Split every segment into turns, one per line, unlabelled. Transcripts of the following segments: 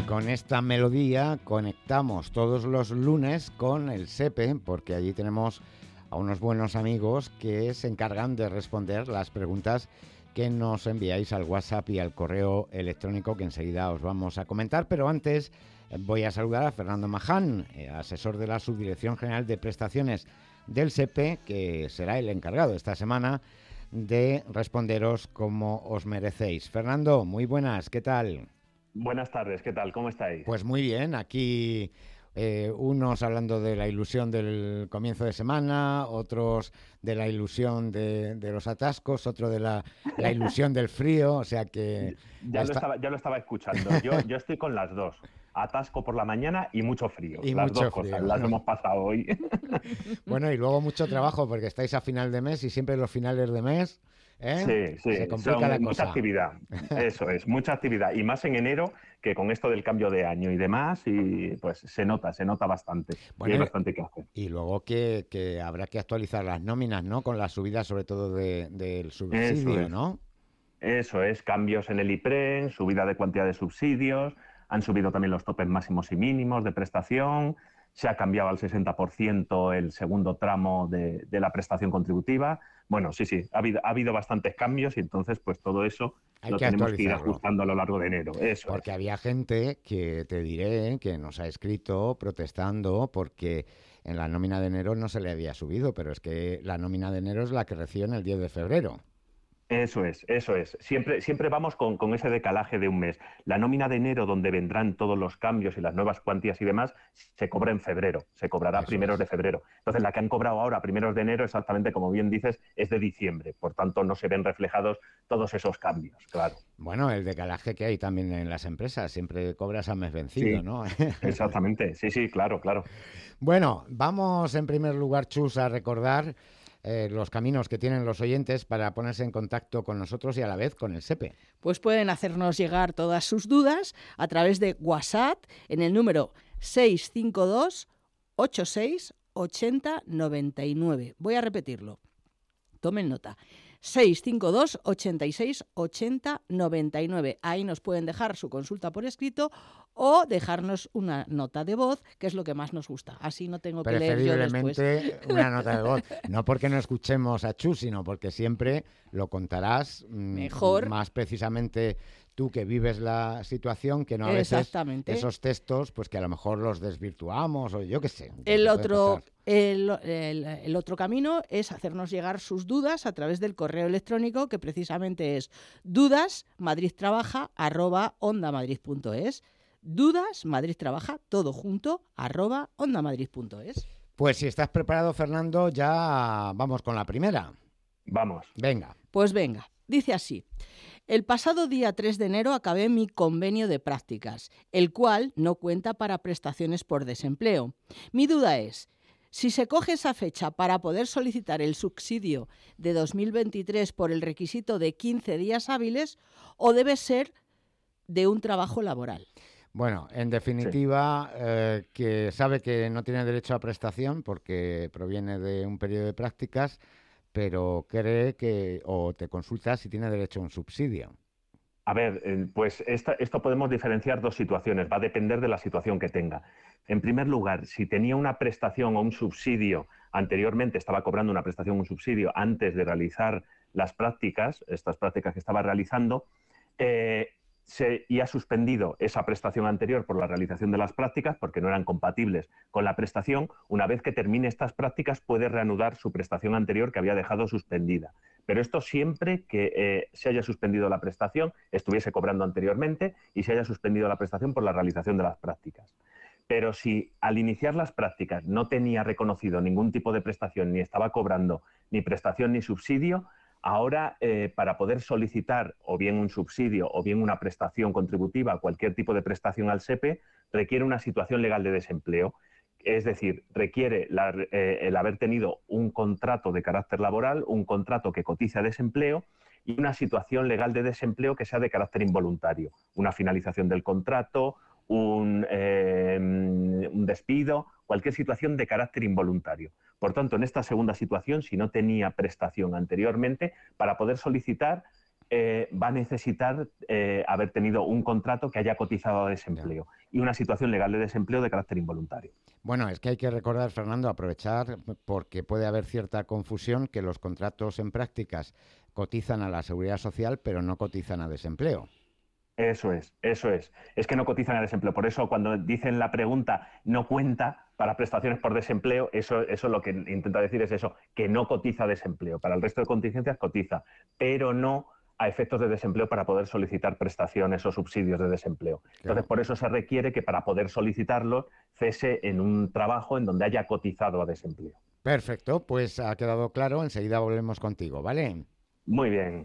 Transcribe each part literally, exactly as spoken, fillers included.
con esta melodía conectamos todos los lunes con el SEPE, porque allí tenemos a unos buenos amigos que se encargan de responder las preguntas que nos enviáis al WhatsApp y al correo electrónico, que enseguida os vamos a comentar. Pero antes voy a saludar a Fernando Maján, asesor de la Subdirección General de Prestaciones del SEPE, que será el encargado esta semana de responderos como os merecéis. Fernando, muy buenas, ¿qué tal?
Buenas tardes, ¿qué tal? ¿Cómo estáis?
Pues muy bien, aquí eh, unos hablando de la ilusión del comienzo de semana, otros de la ilusión de, de los atascos, otro de la, la ilusión del frío, o sea que...
Ya,
esta...
lo, estaba, ya lo estaba escuchando, yo, yo estoy con las dos, atasco por la mañana y mucho frío,
y
las
mucho
dos
frío.
cosas, las hemos pasado hoy.
Bueno, y luego mucho trabajo porque estáis a final de mes y siempre los finales de mes... ¿Eh?
Sí, sí,
Se complica
son
la
mucha
cosa.
actividad, eso es, mucha actividad, y más en enero, que con esto del cambio de año y demás, y pues se nota, se nota bastante,
Bueno,
y hay bastante que hacer.
Y luego que, que habrá que actualizar las nóminas, ¿no? Con la subida sobre todo de, del subsidio,
Eso es,
¿no?
eso es, cambios en el IPREN, subida de cuantía de subsidios, han subido también los topes máximos y mínimos de prestación, se ha cambiado al sesenta por ciento el segundo tramo de, de la prestación contributiva. Bueno, sí, sí, ha habido, ha habido bastantes cambios y entonces pues todo eso
Hay
lo
que
tenemos que ir
actualizarlo.
ajustando a lo largo de enero. Eso
Porque
es.
había gente que te diré que nos ha escrito protestando porque en la nómina de enero no se le había subido, pero es que la nómina de enero es la que reciben el diez de febrero.
Eso es, eso es. Siempre, siempre vamos con, con ese decalaje de un mes. La nómina de enero, donde vendrán todos los cambios y las nuevas cuantías y demás, se cobra en febrero, se cobrará
Eso
primeros
es.
de febrero. Entonces, la que han cobrado ahora, primeros de enero, exactamente como bien dices, es de diciembre. Por tanto, no se ven reflejados todos esos cambios, claro.
Bueno, el decalaje que hay también en las empresas, siempre cobras a mes vencido,
Sí,
¿no?
exactamente. Sí, sí, claro, claro.
Bueno, vamos en primer lugar, Chus, a recordar eh, los caminos que tienen los oyentes para ponerse en contacto con nosotros y a la vez con el SEPE.
Pues pueden hacernos llegar todas sus dudas a través de WhatsApp en el número seis cinco dos ochenta y seis ochenta noventa y nueve. Voy a repetirlo. Tomen nota. seis cinco dos ochenta y seis ochenta noventa y nueve. Ahí nos pueden dejar su consulta por escrito o dejarnos una nota de voz, que es lo que más nos gusta. Así no tengo que leer yo después.
Preferiblemente una nota de voz. No porque no escuchemos a Chus, sino porque siempre lo contarás
mejor,
más precisamente tú que vives la situación, que no a veces esos textos, pues que a lo mejor los desvirtuamos o yo qué sé.
El otro, el, el, el otro camino es hacernos llegar sus dudas a través del correo electrónico, que precisamente es dudas madrid trabaja arroba onda madrid punto es. Dudas Madrid trabaja todo junto arroba onda madrid punto es.
Pues si estás preparado, Fernando, ya vamos con la primera.
Vamos.
Venga.
Pues venga. Dice así. El pasado día tres de enero acabé mi convenio de prácticas, el cual no cuenta para prestaciones por desempleo. Mi duda es, si se coge esa fecha para poder solicitar el subsidio de dos mil veintitrés por el requisito de quince días hábiles o debe ser de un trabajo laboral.
Bueno, en definitiva, sí. eh, que sabe que no tiene derecho a prestación porque proviene de un periodo de prácticas, pero cree que, o te consulta si tiene derecho a un subsidio.
A ver, eh, pues esta, esto podemos diferenciar dos situaciones, va a depender de la situación que tenga. En primer lugar, si tenía una prestación o un subsidio anteriormente, estaba cobrando una prestación o un subsidio antes de realizar las prácticas, estas prácticas que estaba realizando, eh, Se, y ha suspendido esa prestación anterior por la realización de las prácticas porque no eran compatibles con la prestación, una vez que termine estas prácticas puede reanudar su prestación anterior que había dejado suspendida. Pero esto siempre que eh, se haya suspendido la prestación, estuviese cobrando anteriormente y se haya suspendido la prestación por la realización de las prácticas. Pero si al iniciar las prácticas no tenía reconocido ningún tipo de prestación, ni estaba cobrando ni prestación ni subsidio, ahora, eh, para poder solicitar o bien un subsidio o bien una prestación contributiva, cualquier tipo de prestación al SEPE, requiere una situación legal de desempleo. Es decir, requiere la, eh, el haber tenido un contrato de carácter laboral, un contrato que cotiza desempleo y una situación legal de desempleo que sea de carácter involuntario. Una finalización del contrato, un, eh, un despido, cualquier situación de carácter involuntario. Por tanto, en esta segunda situación, si no tenía prestación anteriormente, para poder solicitar eh, va a necesitar eh, haber tenido un contrato que haya cotizado a desempleo ya. y una situación legal de desempleo de carácter involuntario.
Bueno, es que hay que recordar, Fernando, aprovechar, porque puede haber cierta confusión, que los contratos en prácticas cotizan a la Seguridad Social, pero no cotizan a desempleo.
Eso es, eso es. Es que no cotizan a desempleo. Por eso, cuando dicen la pregunta no cuenta para prestaciones por desempleo, eso, eso lo que intenta decir es eso, que no cotiza a desempleo. Para el resto de contingencias cotiza, pero no a efectos de desempleo para poder solicitar prestaciones o subsidios de desempleo. Entonces, claro. por eso se requiere que para poder solicitarlo cese en un trabajo en donde haya cotizado a desempleo.
Perfecto, pues ha quedado claro. Enseguida volvemos contigo, ¿vale?
Muy bien.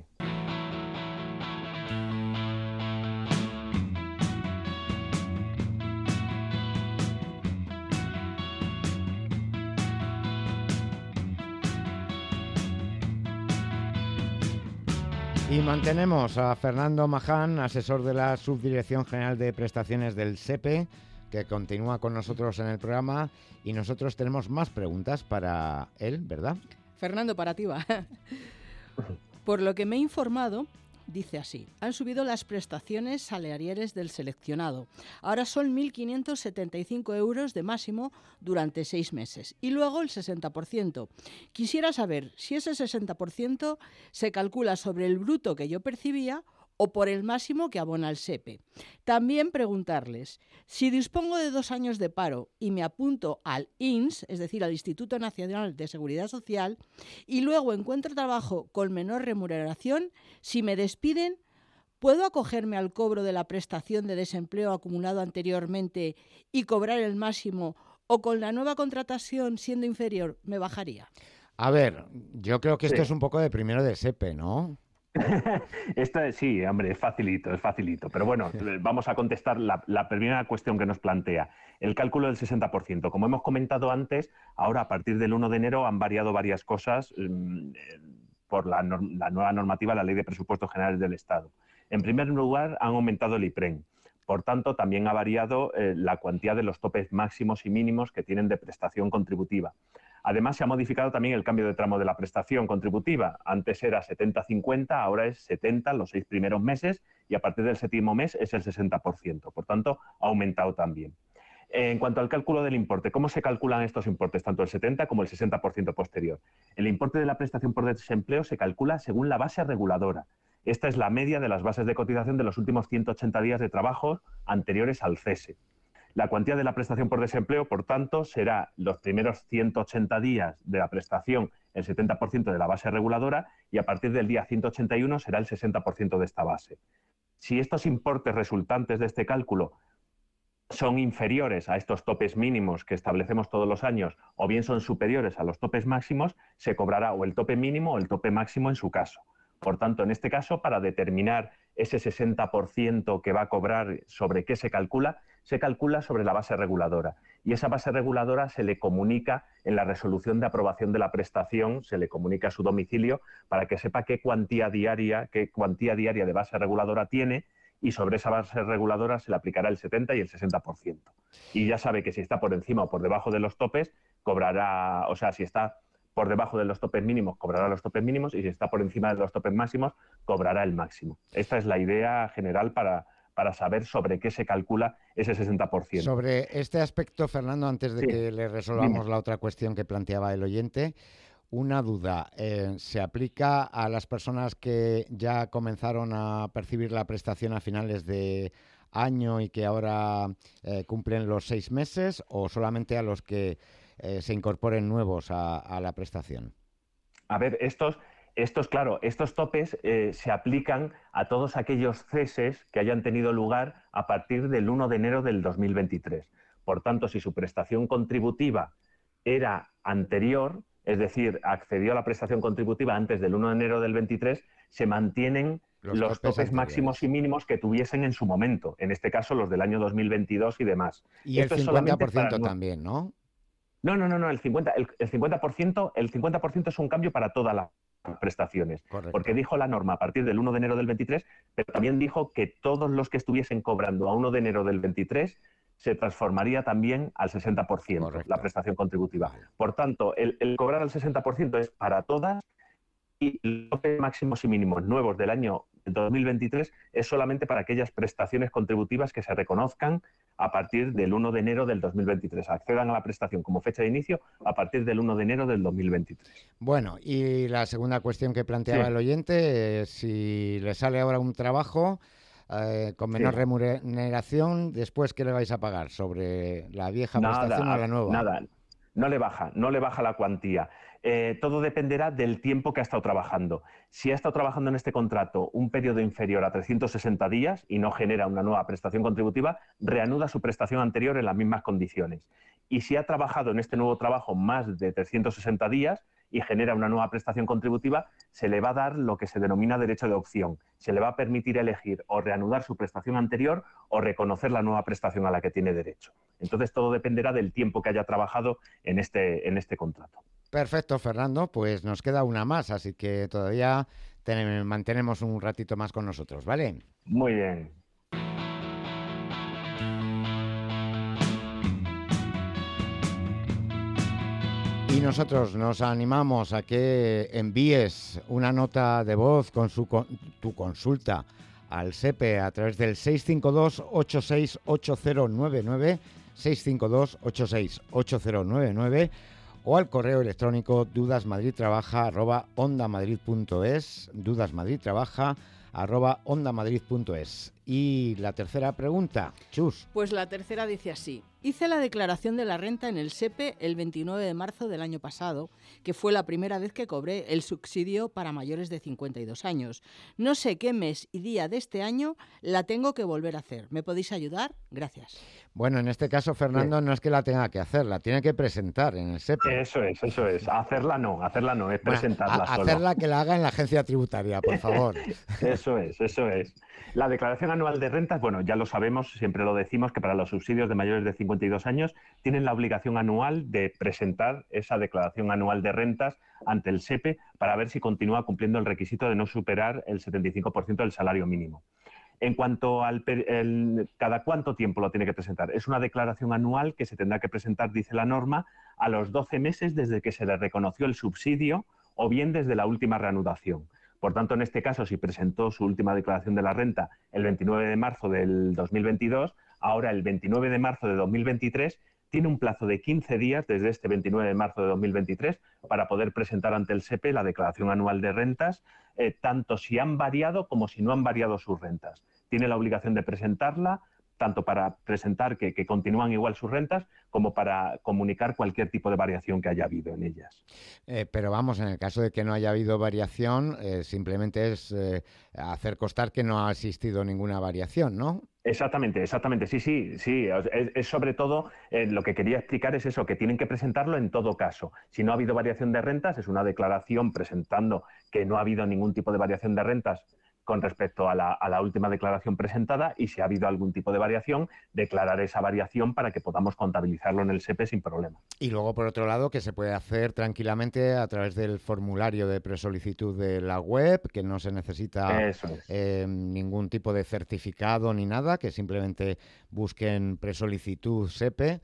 Y mantenemos a Fernando Maján, asesor de la Subdirección General de Prestaciones del SEPE, que continúa con nosotros en el programa, y nosotros tenemos más preguntas para él, ¿verdad?
Fernando, para ti va. Por lo que me he informado, dice así: han subido las prestaciones salariales del seleccionado. Ahora son mil quinientos setenta y cinco euros de máximo durante seis meses y luego el sesenta por ciento. Quisiera saber si ese sesenta por ciento se calcula sobre el bruto que yo percibía o por el máximo que abona el SEPE. También preguntarles si dispongo de dos años de paro y me apunto al I N S, es decir, al Instituto Nacional de Seguridad Social, y luego encuentro trabajo con menor remuneración, si me despiden, ¿puedo acogerme al cobro de la prestación de desempleo acumulado anteriormente y cobrar el máximo, o con la nueva contratación siendo inferior me bajaría?
A ver, yo creo que esto
sí.
es un poco de primero de SEPE, ¿no?
Esto es, sí, hombre, es facilito, es facilito. Pero bueno, vamos a contestar la, la primera cuestión que nos plantea. El cálculo del sesenta por ciento. Como hemos comentado antes, ahora a partir del uno de enero han variado varias cosas eh, por la, la nueva normativa, la Ley de Presupuestos Generales del Estado. En primer lugar, han aumentado el IPREM. Por tanto, también ha variado eh, la cuantía de los topes máximos y mínimos que tienen de prestación contributiva. Además, se ha modificado también el cambio de tramo de la prestación contributiva. Antes era setenta cincuenta, ahora es setenta los seis primeros meses y a partir del séptimo mes es el sesenta por ciento. Por tanto, ha aumentado también. En cuanto al cálculo del importe, ¿cómo se calculan estos importes? Tanto el setenta como el sesenta por ciento posterior. El importe de la prestación por desempleo se calcula según la base reguladora. Esta es la media de las bases de cotización de los últimos ciento ochenta días de trabajo anteriores al cese. La cuantía de la prestación por desempleo, por tanto, será los primeros ciento ochenta días de la prestación el setenta por ciento de la base reguladora y a partir del día ciento ochenta y uno será el sesenta por ciento de esta base. Si estos importes resultantes de este cálculo son inferiores a estos topes mínimos que establecemos todos los años o bien son superiores a los topes máximos, se cobrará o el tope mínimo o el tope máximo en su caso. Por tanto, en este caso, para determinar ese sesenta por ciento que va a cobrar, sobre qué se calcula, se calcula sobre la base reguladora. Y esa base reguladora se le comunica en la resolución de aprobación de la prestación, se le comunica a su domicilio para que sepa qué cuantía diaria, qué cuantía diaria de base reguladora tiene, y sobre esa base reguladora se le aplicará el setenta y el sesenta por ciento. Y ya sabe que si está por encima o por debajo de los topes, cobrará, o sea, si está por debajo de los topes mínimos, cobrará los topes mínimos, y si está por encima de los topes máximos, cobrará el máximo. Esta es la idea general para, para saber sobre qué se calcula ese sesenta por ciento.
Sobre este aspecto, Fernando, antes de sí. que le resolvamos Dime. la otra cuestión que planteaba el oyente, una duda. Eh, ¿Se aplica a las personas que ya comenzaron a percibir la prestación a finales de año y que ahora eh, cumplen los seis meses, o solamente a los que Eh, se incorporen nuevos a, a la prestación?
A ver, estos, estos claro, estos topes eh, se aplican a todos aquellos ceses que hayan tenido lugar a partir del uno de enero del dos mil veintitrés. Por tanto, si su prestación contributiva era anterior, es decir, accedió a la prestación contributiva antes del uno de enero del veintitrés, se mantienen los, los topes, topes máximos y mínimos que tuviesen en su momento, en este caso los del año dos mil veintidós y demás.
Y Esto el cincuenta por ciento para... también, ¿no?
No, no, no, no, el cincuenta por ciento, el, el cincuenta por ciento, el cincuenta por ciento es un cambio para todas las prestaciones.
Correcto.
Porque dijo la norma a partir del uno de enero del veintitrés, pero también dijo que todos los que estuviesen cobrando a uno de enero del veintitrés se transformaría también al sesenta por ciento. Correcto. La prestación contributiva. Por tanto, el, el cobrar al sesenta por ciento es para todas, y los topes máximos y mínimos nuevos del año dos mil veintitrés es solamente para aquellas prestaciones contributivas que se reconozcan a partir del uno de enero del dos mil veintitrés. Accedan a la prestación como fecha de inicio a partir del uno de enero del dos mil veintitrés.
Bueno, y la segunda cuestión que planteaba
Sí.
el oyente, eh, si le sale ahora un trabajo eh, con menor
Sí.
remuneración, ¿después qué le vais a pagar? ¿Sobre la vieja prestación o
Nada,
la nueva?
nada. No le baja, no le baja la cuantía. Eh, todo dependerá del tiempo que ha estado trabajando. Si ha estado trabajando en este contrato un periodo inferior a trescientos sesenta días y no genera una nueva prestación contributiva, reanuda su prestación anterior en las mismas condiciones. Y si ha trabajado en este nuevo trabajo más de trescientos sesenta días y genera una nueva prestación contributiva, se le va a dar lo que se denomina derecho de opción. Se le va a permitir elegir o reanudar su prestación anterior o reconocer la nueva prestación a la que tiene derecho. Entonces todo dependerá del tiempo que haya trabajado en este, en este contrato.
Perfecto, Fernando, pues nos queda una más, así que todavía ten- mantenemos un ratito más con nosotros, ¿vale?
Muy bien.
Y nosotros nos animamos a que envíes una nota de voz con su, con, tu consulta al SEPE a través del seis cinco dos, ocho seis ocho cero nueve nueve, seis cinco dos, ocho seis ocho cero nueve nueve o al correo electrónico dudasmadridtrabaja arroba ondamadrid.es, dudasmadridtrabaja arroba ondamadrid.es. Y la tercera pregunta, Chus.
Pues la tercera dice así. Hice la declaración de la renta en el SEPE el veintinueve de marzo del año pasado, que fue la primera vez que cobré el subsidio para mayores de cincuenta y dos años. No sé qué mes y día de este año la tengo que volver a hacer. ¿Me podéis ayudar? Gracias.
Bueno, en este caso, Fernando,
Sí.
no es que la tenga que hacer, la tiene que presentar en el SEPE.
Eso es, eso es. Hacerla no, hacerla no, es
Bueno,
presentarla
a-
solo.
hacerla que la haga en la agencia tributaria, por favor.
Eso es, eso es. La declaración anual de rentas, bueno, ya lo sabemos, siempre lo decimos, que para los subsidios de mayores de cincuenta y dos años tienen la obligación anual de presentar esa declaración anual de rentas ante el SEPE para ver si continúa cumpliendo el requisito de no superar el setenta y cinco por ciento del salario mínimo. En cuanto al per- el, cada cuánto tiempo lo tiene que presentar, es una declaración anual que se tendrá que presentar, dice la norma, a los doce meses desde que se le reconoció el subsidio o bien desde la última reanudación. Por tanto, en este caso, si presentó su última declaración de la renta el veintinueve de marzo del dos mil veintidós, ahora el veintinueve de marzo de dos mil veintitrés tiene un plazo de quince días desde este veintinueve de marzo de dos mil veintitrés para poder presentar ante el SEPE la declaración anual de rentas, eh, tanto si han variado como si no han variado sus rentas. Tiene la obligación de presentarla, tanto para presentar que, que continúan igual sus rentas, como para comunicar cualquier tipo de variación que haya habido en ellas.
Eh, pero vamos, en el caso de que no haya habido variación, eh, simplemente es eh, hacer constar que no ha existido ninguna variación, ¿no?
Exactamente, exactamente, sí, sí, sí. Es, es sobre todo eh, lo que quería explicar es eso, que tienen que presentarlo en todo caso. Si no ha habido variación de rentas, es una declaración presentando que no ha habido ningún tipo de variación de rentas con respecto a la, a la última declaración presentada, y si ha habido algún tipo de variación, declarar esa variación para que podamos contabilizarlo en el SEPE sin problema.
Y luego, por otro lado, que se puede hacer tranquilamente a través del formulario de presolicitud de la web, que no se necesita
Eso es.
eh, ningún tipo de certificado ni nada, que simplemente busquen presolicitud SEPE.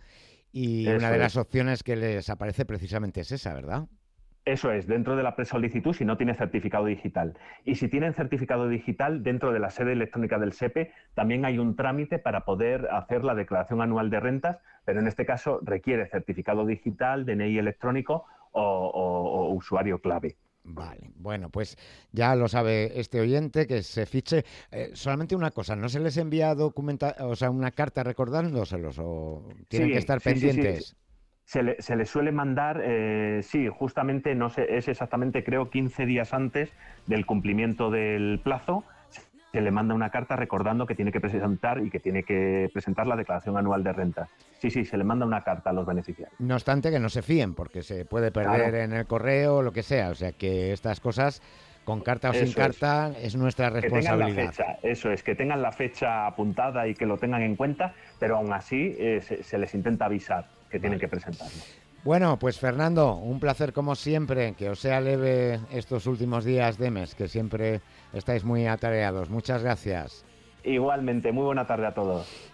Y
Eso
una de las
es.
opciones que les aparece precisamente es esa, ¿verdad?
Eso es, dentro de la presolicitud si no tiene certificado digital. Y si tienen certificado digital, dentro de la sede electrónica del SEPE también hay un trámite para poder hacer la declaración anual de rentas, pero en este caso requiere certificado digital, D N I electrónico o, o, o usuario clave.
Vale, bueno, pues ya lo sabe este oyente, que se fiche. Eh, solamente una cosa, ¿no se les envía documenta, o sea, una carta recordándoselos o tienen
Sí,
que estar
sí, sí,
pendientes?
sí. Se le, se le suele mandar, eh, sí, justamente, no sé, es exactamente, creo, quince días antes del cumplimiento del plazo, se le manda una carta recordando que tiene que presentar y que tiene que presentar la declaración anual de renta. Sí, sí, se le manda una carta a los beneficiarios.
No obstante que no se fíen, porque se puede perder
Claro.
en el correo o lo que sea. O sea que estas cosas, con carta o sin
Eso es.
carta, es nuestra
Que tengan la
responsabilidad.
fecha, eso es, que tengan la fecha apuntada y que lo tengan en cuenta, pero aún así eh, se, se les intenta avisar que tienen que presentarlo.
Bueno, pues Fernando, un placer como siempre, que os sea leve estos últimos días de mes, que siempre estáis muy atareados. Muchas gracias.
Igualmente, muy buena tarde a todos.